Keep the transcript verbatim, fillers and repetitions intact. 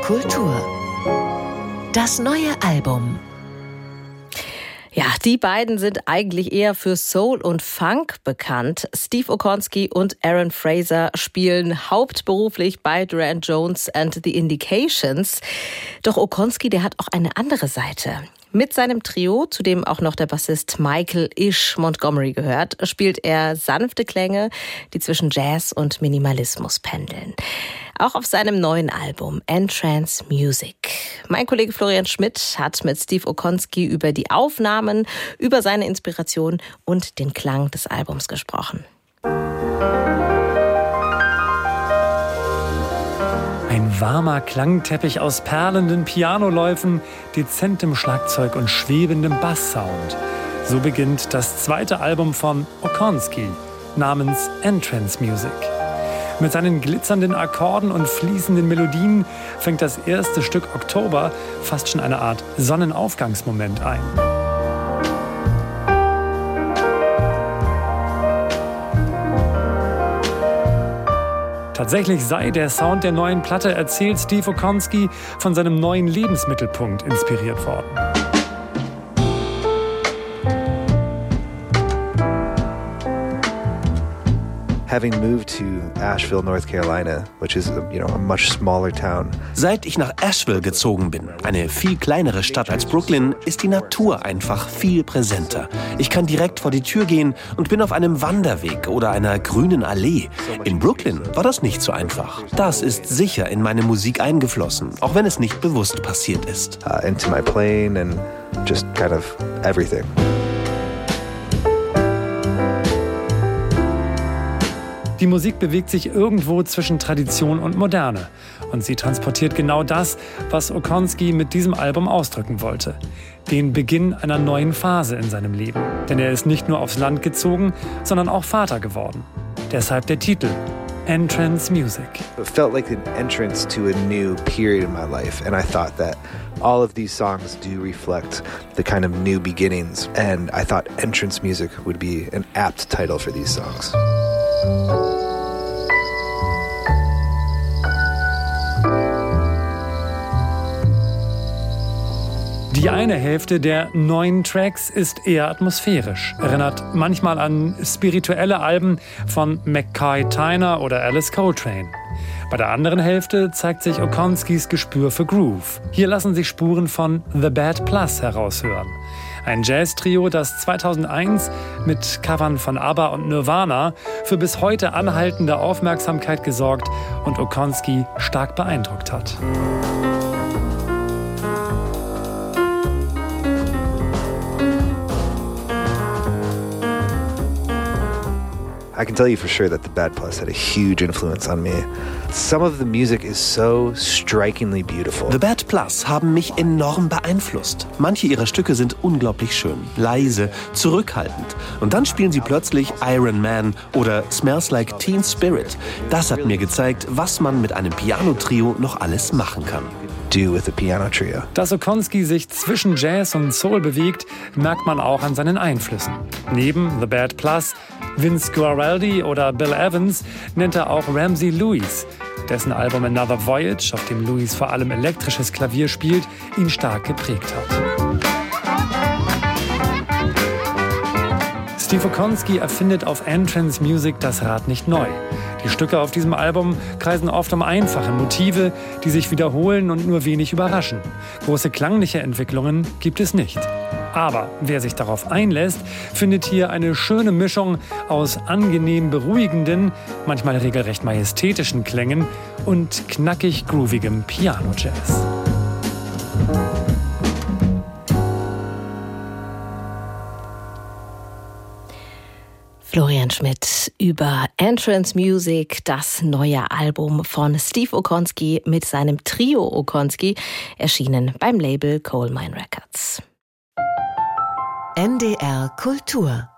Kultur. Das neue Album. Ja, die beiden sind eigentlich eher für Soul und Funk bekannt. Steve Okonski und Aaron Fraser spielen hauptberuflich bei Duran Jones and the Indications. Doch Okonski, der hat auch eine andere Seite. Mit seinem Trio, zu dem auch noch der Bassist Michael Ish Montgomery gehört, spielt er sanfte Klänge, die zwischen Jazz und Minimalismus pendeln. Auch auf seinem neuen Album Entrance Music. Mein Kollege Florian Schmidt hat mit Steve Okonski über die Aufnahmen, über seine Inspiration und den Klang des Albums gesprochen. Ein warmer Klangteppich aus perlenden Pianoläufen, dezentem Schlagzeug und schwebendem Basssound. So beginnt das zweite Album von Okonski namens Entrance Music. Mit seinen glitzernden Akkorden und fließenden Melodien fängt das erste Stück Oktober fast schon eine Art Sonnenaufgangsmoment ein. Tatsächlich sei der Sound der neuen Platte, erzählt Steve Okonski, von seinem neuen Lebensmittelpunkt inspiriert worden. Having moved to Asheville, North Carolina, which is, you know, a much smaller town. Seit ich nach Asheville gezogen bin, eine viel kleinere Stadt als Brooklyn, ist die Natur einfach viel präsenter. Ich kann direkt vor die Tür gehen und bin auf einem Wanderweg oder einer grünen Allee. In Brooklyn war das nicht so einfach. Das ist sicher in meine Musik eingeflossen, auch wenn es nicht bewusst passiert ist. Uh, into my playing and just kind of everything. Die Musik bewegt sich irgendwo zwischen Tradition und Moderne. Und sie transportiert genau das, was Okonski mit diesem Album ausdrücken wollte. Den Beginn einer neuen Phase in seinem Leben. Denn er ist nicht nur aufs Land gezogen, sondern auch Vater geworden. Deshalb der Titel Entrance Music. It felt like an entrance to a new period in my life. And I thought that all of these songs do reflect the kind of new beginnings. And I thought Entrance Music would be an apt title for these songs. Die eine Hälfte der neuen Tracks ist eher atmosphärisch, erinnert manchmal an spirituelle Alben von McCoy Tyner oder Alice Coltrane. Bei der anderen Hälfte zeigt sich Okonskis Gespür für Groove. Hier lassen sich Spuren von The Bad Plus heraushören. Ein Jazz-Trio, das zweitausendeins mit Covern von ABBA und Nirvana für bis heute anhaltende Aufmerksamkeit gesorgt und Okonski stark beeindruckt hat. I can tell you for sure that the Bad Plus had a huge influence on me. Some of the music is so strikingly beautiful. The Bad Plus haben mich enorm beeinflusst. Manche ihrer Stücke sind unglaublich schön, leise, zurückhaltend. Und dann spielen sie plötzlich Iron Man oder Smells Like Teen Spirit. Das hat mir gezeigt, was man mit einem Piano-Trio noch alles machen kann. Do with a piano trio. Dass Okonski sich zwischen Jazz und Soul bewegt, merkt man auch an seinen Einflüssen. Neben The Bad Plus, Vince Guaraldi oder Bill Evans nennt er auch Ramsey Lewis, dessen Album Another Voyage, auf dem Lewis vor allem elektrisches Klavier spielt, ihn stark geprägt hat. Steve Okonski erfindet auf Entrance Music das Rad nicht neu. Die Stücke auf diesem Album kreisen oft um einfache Motive, die sich wiederholen und nur wenig überraschen. Große klangliche Entwicklungen gibt es nicht. Aber wer sich darauf einlässt, findet hier eine schöne Mischung aus angenehm beruhigenden, manchmal regelrecht majestätischen Klängen und knackig groovigem Piano-Jazz. Florian Schmidt über Entrance Music, das neue Album von Steve Okonski mit seinem Trio Okonski, erschienen beim Label Coal Mine Records. N D R Kultur